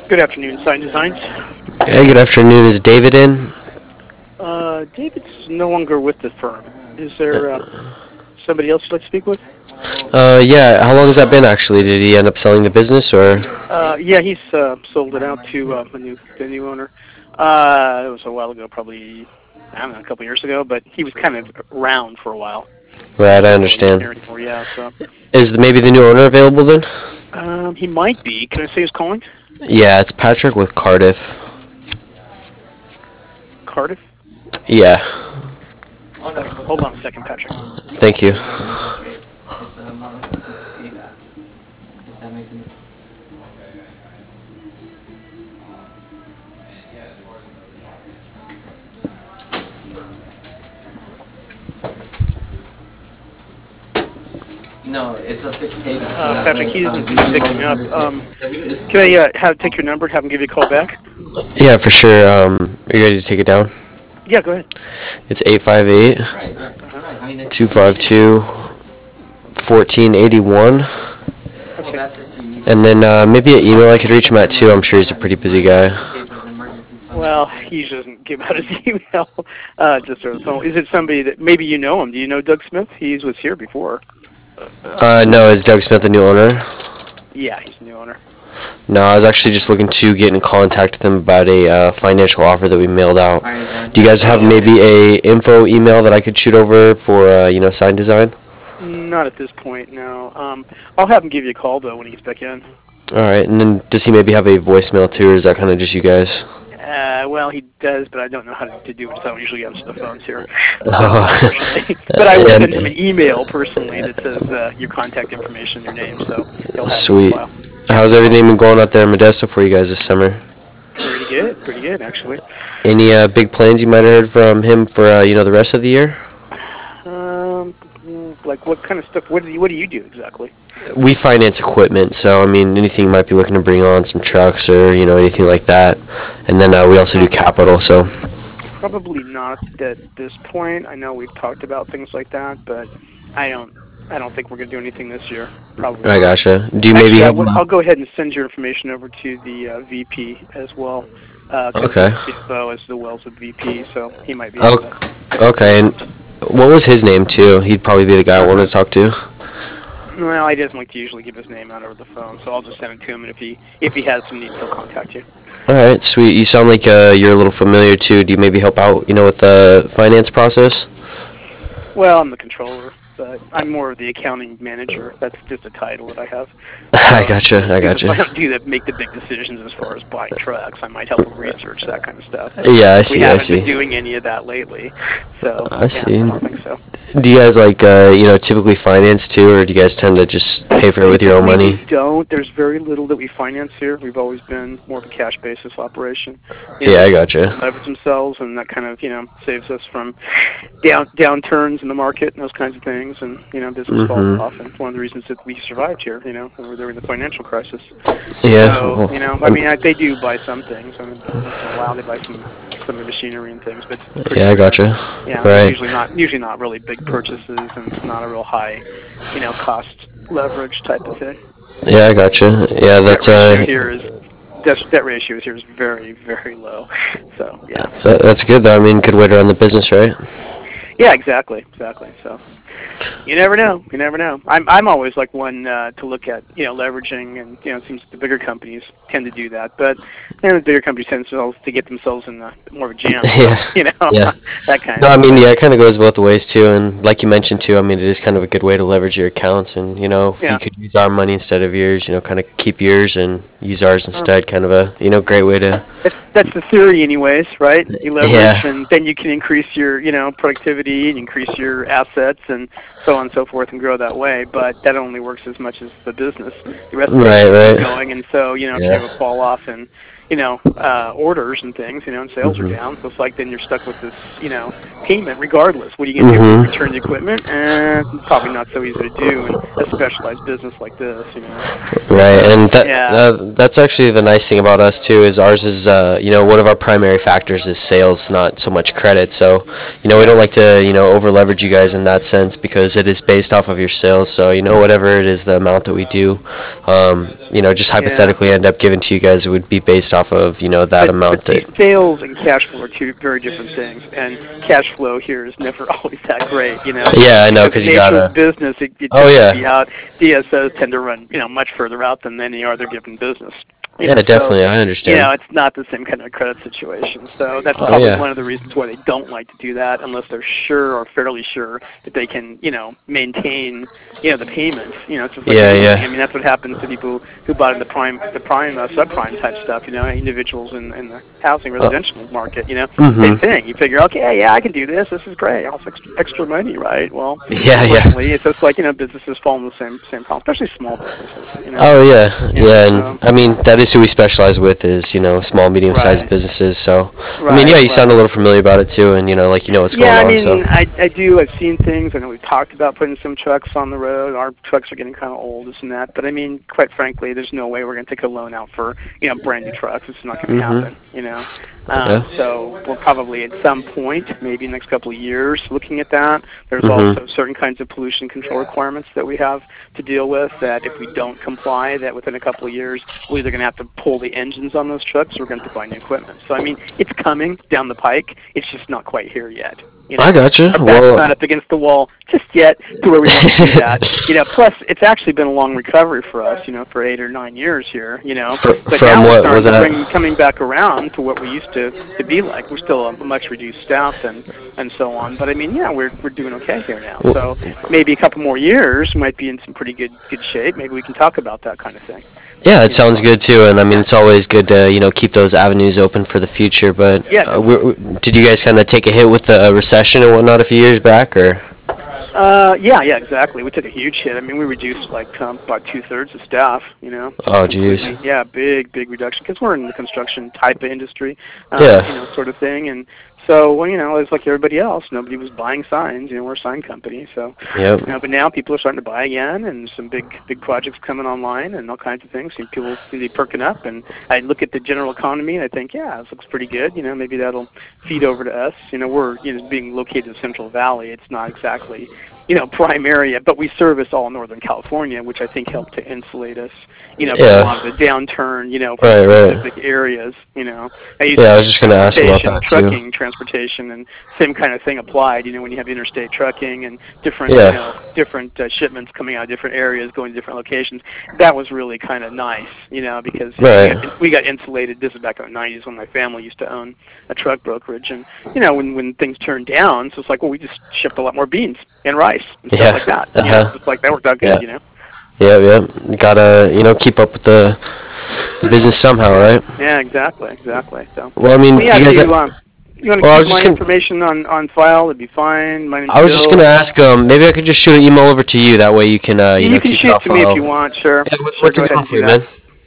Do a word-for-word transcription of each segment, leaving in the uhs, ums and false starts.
Good afternoon, Sign Designs. Hey, good afternoon. Is David in? Uh, David's no longer with the firm. Is there uh, somebody else you'd like to speak with? Uh, yeah. How long has that been actually? Did he end up selling the business or? Uh, yeah, he's uh, sold it out to uh, a new the new owner. Uh, it was a while ago, probably I don't know, a couple years ago, but he was kind of around for a while. Right, I Just really isn't understand. here anymore. Yeah, so Is the, maybe the new owner available then? um, he might be. Can I say who's calling? Yeah, it's Patrick with Cardiff. Cardiff. Yeah. Okay, hold on a second, Patrick. Thank you. No, it's a fixed payment. So Uh, that Patrick, way, he um, isn't you can picking up. remember Um, to. can I uh, have take your number, have him give you a call back? Yeah, for sure. Um, are you ready to take it down? Yeah, go ahead. It's eight five eight, Right, right, Uh-huh. right. I mean, it's two five two, fourteen eighty one. Well, Okay. that's if you need And then uh, maybe an email I could reach him at too. I'm sure he's a pretty busy guy. Well, he usually doesn't give out his email uh, just over the phone. Is it somebody that maybe you know him? Do you know Doug Smith? He was here before. Uh, no, is Doug Smith the new owner? Yeah, he's the new owner. No, I was actually just looking to get in contact with them about a uh, financial offer that we mailed out. Do you guys have maybe a info email that I could shoot over for uh, you know sign design? Not at this point, no. Um, I'll have him give you a call though when he gets back in. All right, and then does he maybe have a voicemail too, or is that kind of just you guys? Uh, well, he does, but I don't know how to, to do it, so I don't usually answer the phones here. So, Oh. unfortunately. But I will And- send him an email personally that says uh, your contact information, your name, so he'll have Sweet. it on file. How's everything been going out there in Modesto for you guys this summer? Pretty good, pretty good, actually. Any uh, big plans you might have heard from him for uh, you know the rest of the year? Um, like what kind of stuff? What do you, what do you do exactly? We finance equipment, so I mean anything you might be looking to bring on, some trucks or you know anything like that. And then uh, we also do capital. So Probably not at this point. I know we've talked about things like that, but I don't. I don't think we're going to do anything this year. Probably. I not. gotcha. Do you Actually, maybe I have? w- I'll go ahead and send your information over to the uh, V P as well. Uh, 'cause Okay. the C F O is the Wells of V P, so he might be able to. Oh, okay. And what was his name too? He'd probably be the guy I wanted to talk to. Well, he doesn't like to usually give his name out over the phone, so I'll just send it to him, and if he if he has some needs, he'll contact you. All right, sweet. You sound like uh, you're a little familiar too. Do you maybe help out, you know, with the finance process? Well, I'm the controller, but I'm more of the accounting manager. That's just a title that I have. I gotcha. I Because if I gotcha. don't do that, make the big decisions as far as buying trucks, I might help them research that kind of stuff. Yeah, I We see. I haven't been see. doing any of that lately, so I yeah, see. I don't think so. Do you guys like, uh, you know, typically finance too, or do you guys tend to just pay for it with your own Typically, money? we don't. There's very little that we finance here. We've always been more of a cash basis operation. You Yeah, know, I gotcha. leverage themselves, and that kind of you know saves us from down downturns in the market and those kinds of things. And you know, business falls Mhm. off, and it's one of the reasons that we survived here. You know, when we were in the financial crisis. Yeah. So well, you know, I mean, I, they do buy some things. I mean, once in a while they buy some some of the machinery and things, but it's pretty Yeah, I rare. gotcha. Yeah, Right. it's usually not usually not really big purchases, and it's not a real high, you know, cost leverage type of thing. Yeah, I gotcha. Yeah, Debt that's ratio uh, here is debt, debt ratio here is very very low. So yeah, that, that's good though. I mean, good way to run the business, right? yeah, exactly, exactly. So you never know, you never know. I'm I'm always like one uh, to look at you know leveraging, and you know it seems the bigger companies tend to do that, but you know, the bigger companies tend to to get themselves in a, more of a jam. So, Yeah. you know Yeah. that kind No, I of. mean, Thing. yeah, it kind of goes both ways too, and like you mentioned too, I mean, it is kind of a good way to leverage your accounts, and you know, if Yeah. you could use our money instead of yours, you know, kind of keep yours and use ours Um, instead, kind of a you know great way to. That's, that's the theory, anyways, right? You leverage, Yeah. and then you can increase your, you know, productivity and increase your assets, and so on and so forth, and grow that way. But that only works as much as the business. The rest of the Right, business is right. going, and so you know, if you Yeah. have a fall off in, you know, uh, orders and things, you know, and sales Mhm. are down. So it's like then you're stuck with this, you know, payment regardless. What are you going to Mhm. do? Return the equipment? Eh, probably not so easy to do in a specialized business like this, you know. Right, So, and that yeah. uh, that's actually the nice thing about us too. Is ours is uh, you know one of our primary factors is sales, not so much credit. So you know we Yeah. don't like to you know over leverage you guys in that sense because it is based off of your sales. So you know whatever it is, the amount that we do, um, you know just Yeah. hypothetically end up giving to you guys, it would be based off of you know that But but amount see, that. sales and cash flow are two very different things, and cash flow here is never always that great, you know, Yeah, I know because the because you nature of the gotta. business, it, it Oh tends to be yeah, out. D S Os tend to run, you know, much further out than any other given business, you yeah, know. So, definitely, I you understand. know, it's not the same kind of credit situation. So that's Oh probably yeah. one of the reasons why they don't like to do that, unless they're sure or fairly sure that they can, you know, maintain, you know, the payments. You know, it's just like Yeah, anything. yeah. I mean, that's what happens to people who bought in the prime, the prime, uh, subprime type stuff. You know, individuals in, in the housing Uh, residential market. You know, same mhm. thing. You figure, okay, yeah, I can do this. This is great. I'll have extra, extra money, right? Well, Yeah, yeah. unfortunately, it's just like, you know, businesses fall in the same same problem, especially small businesses. You know, Oh yeah, you know. yeah, So and I mean that is who we specialize with is you know small, medium-sized right, businesses. So I mean, yeah, right, you sound a right. little familiar about it too, and you know like you know what's Yeah, going I on. So mean, I I do. I've seen things. I know we've talked about putting some trucks on the road. Our trucks are getting kind of old, this and that. But I mean, quite frankly, there's no way we're going to take a loan out for you know brand new trucks. It's not going to mhm, happen. You know, yeah, um, so we'll probably at some point, maybe next couple of years, looking at that. There's mhm, also certain kinds of pollution control requirements that we have to deal with. That if we don't comply, that within a couple of years, we're either going to have to pull the engines on those trucks, or we're going to have to buy new equipment. So I mean, it's coming down the pike. It's just not quite here yet. You I know, gotcha. our back's Well, not up against the wall just yet to where we want to do that. You know, plus it's actually been a long recovery for us. You know, for eight or nine years here. You know, fr- but from now we're what starting was to that? bring coming back around to what we used to to be like. We're still a much reduced staff and and so on. But I mean, yeah, we're we're doing okay here now. Well, So maybe a couple more years might be in some pretty good good shape. Maybe we can talk about that kind of thing. yeah, it You know. sounds good too, and I mean it's always good to you know keep those avenues open for the future. But Yeah, uh, definitely. we did you guys kind of take a hit with the recession and whatnot a few years back, or? Uh, yeah, yeah, exactly. We took a huge hit. I mean, we reduced like um, about two thirds of staff. You know, just Oh, geez. completely. Yeah, big, big reduction because we're in the construction type of industry, um, you Yeah. know, sort of thing. And so, well, you know, it's like everybody else. Nobody was buying signs. You know, we're a sign company, so Yep. you know. But now people are starting to buy again, and some big, big projects coming online, and all kinds of things. And people seem to be perking up. And I look at the general economy, and I think, yeah, this looks pretty good. You know, maybe that'll feed over to us. You know, we're you know being located in Central Valley. It's not exactly you know, prime area, but we service all Northern California, which I think helped to insulate us, you know, from a lot of the Yeah. downturn, you know, from Right, right. specific areas, you know. I used Yeah, to I do was just gonna ask about transportation, that too. trucking, transportation, and same kind of thing applied, you know, when you have interstate trucking and different, you know, Yeah. different uh, shipments coming out of different areas, going to different locations. That was really kind of nice, you know, because you know, we, Right. got, we got insulated. This is back in the nineties when my family used to own a truck brokerage, and you know, when when things turned down, so it's like, well, we just shipped a lot more beans and rice and stuff like Yeah. that. Uh You know, huh. just like that worked out Yeah. good. You know. Yeah, yeah. You gotta, you know, keep up with the, the business somehow, right? Yeah, exactly, exactly. So, Well, I mean, well, yeah, do you if guys? you Ha- um, you want to well, I keep was my just gonna. information on on file, it'd be fine. My name's I was just Bill. gonna ask. Um, maybe I could just shoot an email over to you. That way you can, uh, you You know, can keep it shoot on it to me if file. you want. Sure, Yeah. What, sure. what's a Go good ahead one and for do you, that. man?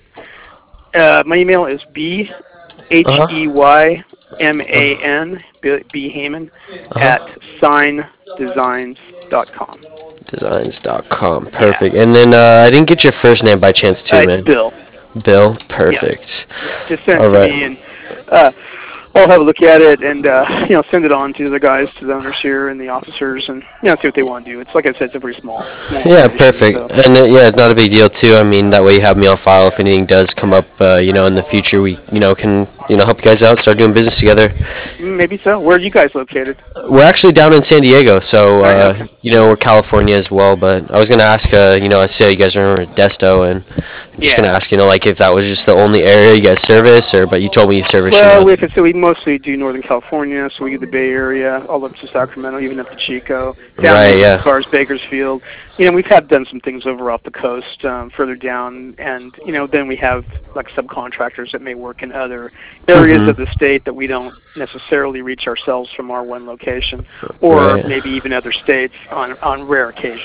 Uh, my email is b h Uh e huh. y m a n b b Heyman Uh at huh. sign designs dot com. Designs dot com. Yeah, Perfect. And then uh, I didn't get your first name by chance, uh, too, it's man. Bill. Bill. Yeah, Perfect. yeah. Just send All it to right. me, and uh, I'll have a look at it, and uh, you know, send it on to the guys, to the owners here, and the officers, and you know, see what they want to do. It's like I said, it's a very small, small Yeah, operation. perfect. So And uh, yeah, it's not a big deal too. I mean, that way you have me on file if anything does come up. Uh, you know, in the future, we you know can you know help you guys out, start doing business together. maybe so. Where are you guys located? We're actually down in San Diego, so All right. uh, Okay. you know we're California as well. But I was gonna ask, uh, you know, I say you guys remember Desto, and I'm just gonna Yeah. ask, you know, like if that was just the only area you guys service, or but you told me you service, you Well, know. we could say we mostly do Northern California, so we do the Bay Area, all up to Sacramento, even up to Chico, down Right. in as Yeah. far as Bakersfield. You know, we've had done some things over off the coast, um, further down, and you know, then we have like subcontractors that may work in other areas of Mhm. the state that we don't necessarily reach ourselves from our one location, or Right. maybe even other states on on rare occasions.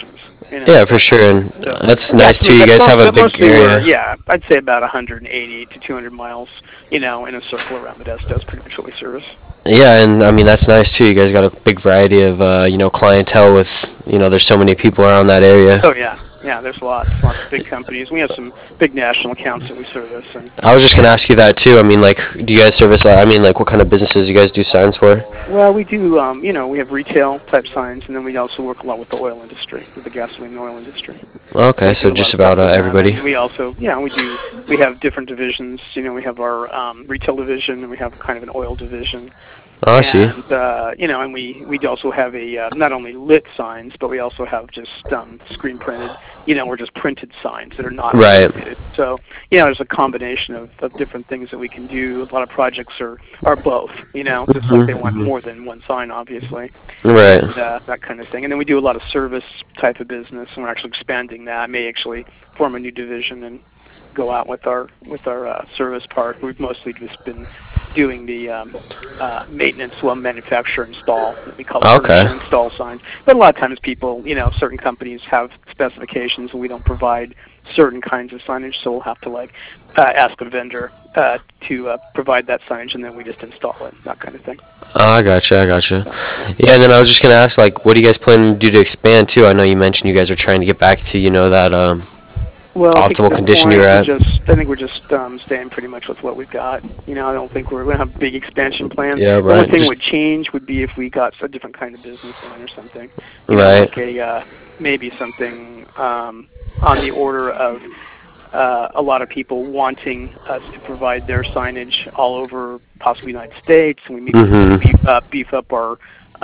You know? Yeah, for sure, and So- that's Yeah, nice so too. You that's guys have most- a big mostly we're- area. Yeah, I'd say about one hundred eighty to two hundred miles, you know, in a circle around Modesto is pretty much what we service. Yeah, and I mean that's nice too. You guys got a big variety of uh, you know clientele with you know there's so many people around that area. Oh yeah, yeah. There's lots, lots of big companies. We have some big national accounts that we service, and I was just gonna ask you that too. I mean, like, do you guys service? uh, I mean, like, what kind of businesses you guys do signs for? well, we do. Um, you know, we have retail type signs, and then we also work a lot with the oil industry, with the gasoline and oil industry. Okay, We so do a just lot of about uh, stuff with that. everybody. And we also, yeah, we do. We have different divisions. You know, we have our um, retail division, and we have kind of an oil division. Oh, I see. And, uh, you know, and we, we also have a, uh, not only lit signs, but we also have just um, screen printed, you know, or just printed signs that are not Right. illuminated. So, you know, there's a combination of, of different things that we can do. A lot of projects are, are both, you know, just like they want more than one sign, obviously, Right. and uh, that kind of thing. And then we do a lot of service type of business, and we're actually expanding that. May actually form a new division and go out with our with our uh, service part. We've mostly just been doing the um, uh, maintenance, well, manufacture, install. We call it Okay. furniture install signs. But a lot of times, people, you know, certain companies have specifications, and we don't provide certain kinds of signage, so we'll have to like uh, ask a vendor uh, to uh, provide that signage, and then we just install it, that kind of thing. Oh, I gotcha. I gotcha. Yeah, and then I was just gonna ask, like, what do you guys plan to do to expand too? I know you mentioned you guys are trying to get back to you know that um. Well, I think Optimal at this condition point, you're we're at? Just, I think we're just um, staying pretty much with what we've got. You know, I don't think we're going to have big expansion plans. Yeah, The only right. thing Just- would change would be if we got a different kind of business line or something. You know, Right. like a uh, maybe something um, on the order of uh, a lot of people wanting us to provide their signage all over possibly the United States, and we maybe Mhm. beef, up, beef up our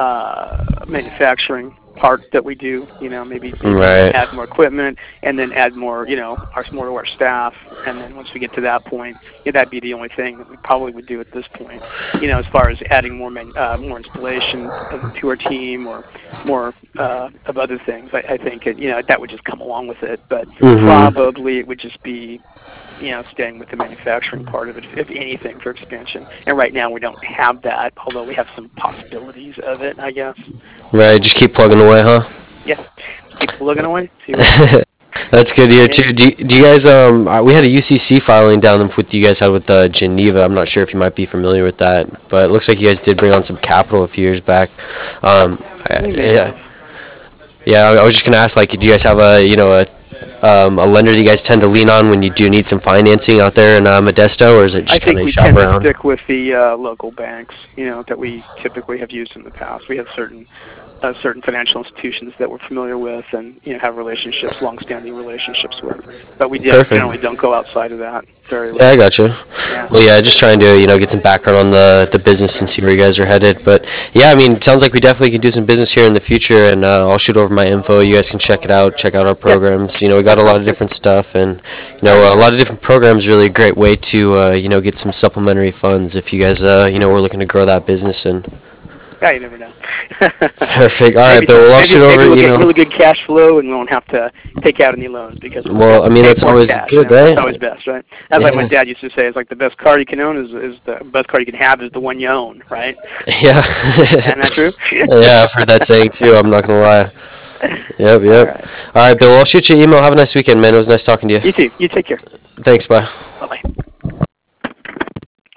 uh, manufacturing part that we do. You know, maybe, maybe Right. add more equipment, and then add more, you know, our more to our staff. And then once we get to that point, yeah, that'd be the only thing that we probably would do at this point. You know, as far as adding more man, uh, more installation of- to our team, or more uh, of other things. I, I think it, you know, that would just come along with it. But Mhm. probably it would just be, you know, staying with the manufacturing part of it, if anything, for expansion. And right now we don't have that, although we have some possibilities of it, I guess. Right. Just keep plugging away, huh? Yeah, keep looking away. See what That's good to hear too. Do you, do you guys um uh, we had a U C C filing down with you guys had with uh, Geneva. I'm not sure if you might be familiar with that, but it looks like you guys did bring on some capital a few years back. Um, I- we may yeah, have. yeah. I I was just gonna ask, like, do you guys have a you know a um, a lender that you guys tend to lean on when you do need some financing out there in uh, Modesto, or is it I just think kind of we shop tend around? to stick with the uh, local banks, you know, that we typically have used in the past. We have certain uh, certain financial institutions that we're familiar with, and you know, have relationships, long-standing relationships with. But we Perfect. generally don't go outside of that very. Yeah, I gotcha. Yeah. Well, yeah, just trying to you know get some background on the the business and see where you guys are headed. But yeah, I mean, it sounds like we definitely can do some business here in the future, and uh, I'll shoot over my info. You guys can check it out, check out our programs. You know, we got a lot of different stuff, and you know, a lot of different programs. Really a great way to uh, you know get some supplementary funds if you guys uh, you know were looking to grow that business. And Yeah, you never know. perfect. All right, Maybe Bill. Well, I'll maybe- shoot maybe over. we'll You get know. really good cash flow, and we won't have to take out any loans because. we'll Well, have I mean, pay that's for always cash, good, you know? right? That's always best, right? That's like my Yeah. dad used to say. It's like the best car you can own is is the best car you can have is the one you own, right? Yeah. Isn't that true? Yeah, I've heard that saying too. I'm not gonna lie. Yep, yep. All All right. right, Bill. I'll shoot you an email. Have a nice weekend, man. It was nice talking to you. You too. You take care. Thanks. Bye.